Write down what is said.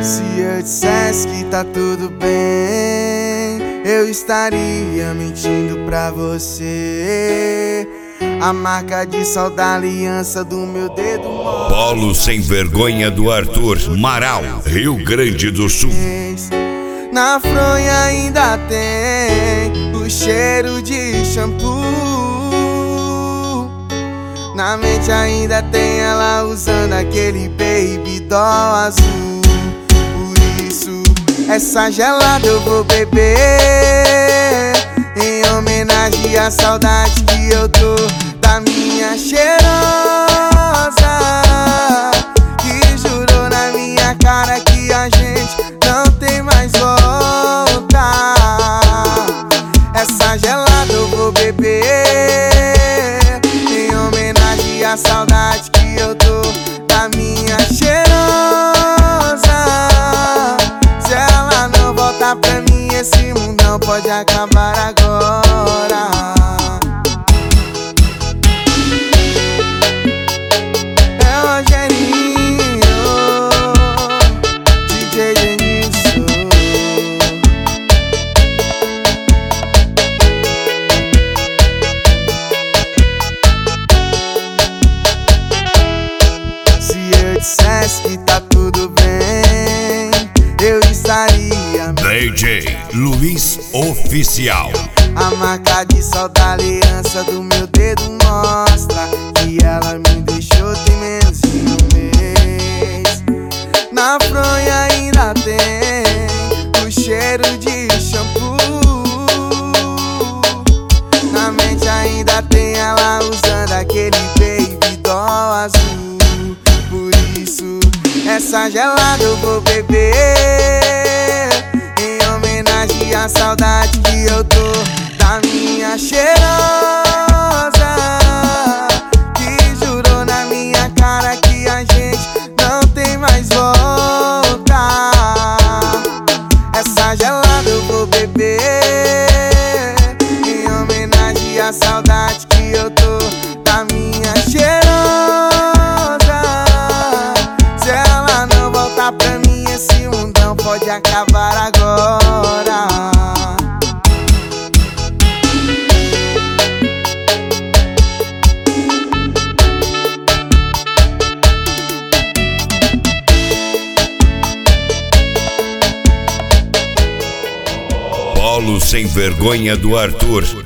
Se eu dissesse que tá tudo bem, eu estaria mentindo pra você. A marca de sol da aliança do meu dedo mostra. Polo sem vergonha do Arthur, Marau, Rio Grande do Sul. Na fronha ainda tem o cheiro de shampoo. Na mente ainda tem ela usando aquele baby doll azul. Por isso essa gelada eu vou beber, em homenagem à saudade que eu tô da minha cheirosa, que jurou na minha cara que a gente não tem mais volta. Essa gelada eu vou beber, em homenagem à saudade que eu tô da minha cheirosa. Se ela não voltar pra mim, esse mundão pode acabar agora. Dissesse que tá tudo bem, eu estaria DJ Luiz Oficial. A marca de sol da aliança do meu dedo mostra que ela me deixou tem menos de um mês. Na fronha ainda tem o cheiro de shampoo. Na mente ainda tem ela usando aquele baby doll azul. Essa gelada eu vou beber, em homenagem à saudade que eu tô da minha cheirosa, que jurou na minha cara que a gente não tem mais volta. Essa gelada eu vou beber, em homenagem à saudade que eu tô da minha cheirosa. Pra mim esse mundão pode acabar agora. Polo sem vergonha do Arthur,